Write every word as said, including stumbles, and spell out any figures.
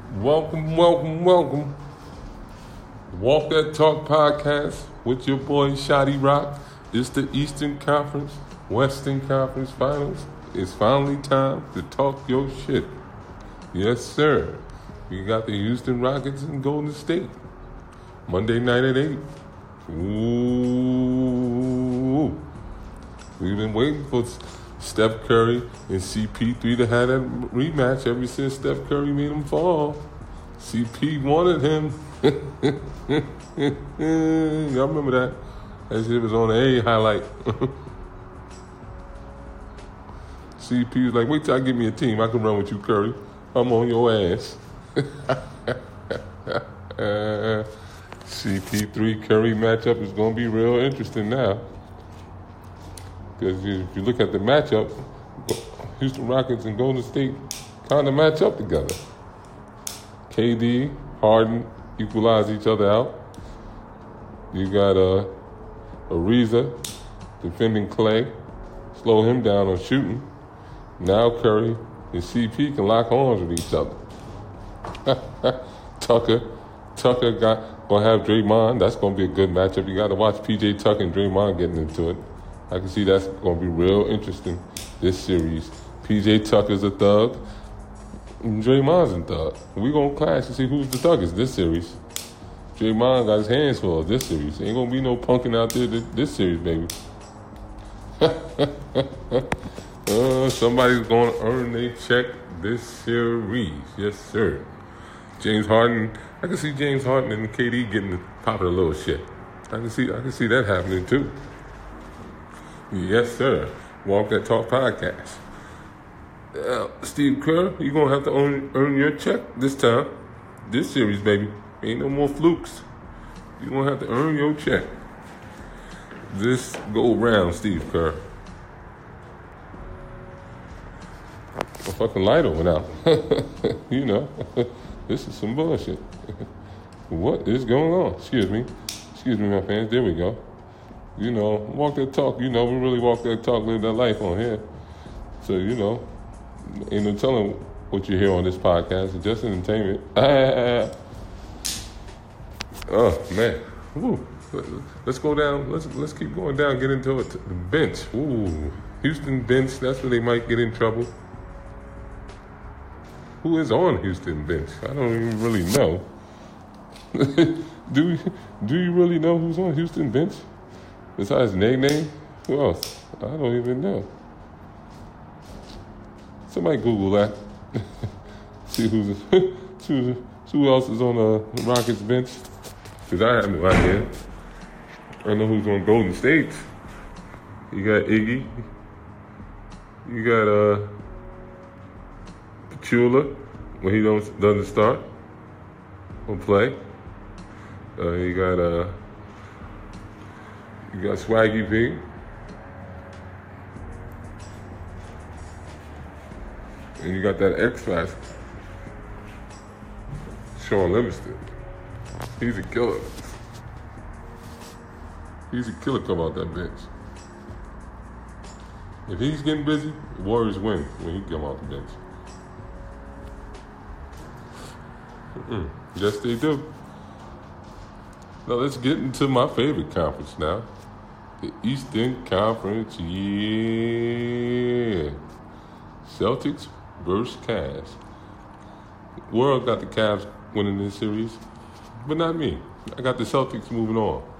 Welcome, welcome, welcome. Walk That Talk podcast with your boy Shotty Rock. It's the Eastern Conference, Western Conference Finals. It's finally time to talk your shit. Yes, sir. We got the Houston Rockets and Golden State. Monday night at eight. Ooh. We've been waiting for Steph Curry and C P three to have that rematch ever since Steph Curry made him fall. C P wanted him. Y'all remember that? That shit was on the A highlight. C P was like, wait till I get me a team. I can run with you, Curry. I'm on your ass. uh, C P three Curry matchup is going to be real interesting now. Because if you look at the matchup, Houston Rockets and Golden State kind of match up together. K D, Harden equalize each other out. You got uh, Ariza defending Clay, slow him down on shooting. Now Curry and C P can lock arms with each other. Tucker, Tucker got gonna have Draymond. That's gonna be a good matchup. You got to watch P J Tucker and Draymond getting into it. I can see that's going to be real interesting, this series. P J Tucker's a thug, and Draymond's a thug. We're going to clash to see who's the thuggest this series. Draymond got his hands full this series. Ain't going to be no punking out there this, this series, baby. uh, somebody's going to earn their check this series. Yes, sir. James Harden, I can see James Harden and K D getting popping a little shit. I can see, I can see that happening, too. Yes, sir. Walk That Talk podcast. Uh, Steve Kerr, you're going to have to earn, earn your check this time. This series, baby. Ain't no more flukes. You're going to have to earn your check. This go round, Steve Kerr. A fucking lighter went out. You know, this is some bullshit. What is going on? Excuse me. Excuse me, my fans. There we go. You know, walk that talk, you know, we really walk that talk, live that life on here. So, you know, ain't no telling what you hear on this podcast. It's just entertainment. Oh, man. Woo. Let's go down. Let's let's keep going down, get into it. The bench. Ooh. Houston bench, that's where they might get in trouble. Who is on Houston bench? I don't even really know. do, do you really know who's on Houston bench? Besides Nene, who else? I don't even know. Somebody Google that. See who's who, who else is on the Rockets bench? Because I have no idea. I know who's on Golden State. You got Iggy. You got uh, Pachula when he don't doesn't start or play. Uh, you got uh. You got Swaggy V. And you got that X-Factor. Sean Livingston. He's a killer. He's a killer come out that bench. If he's getting busy, the Warriors win when he come out the bench. Mm-mm. Yes, they do. Now let's get into my favorite conference now. The Eastern Conference, yeah. Celtics versus Cavs. World got the Cavs winning this series, but not me. I got the Celtics moving on.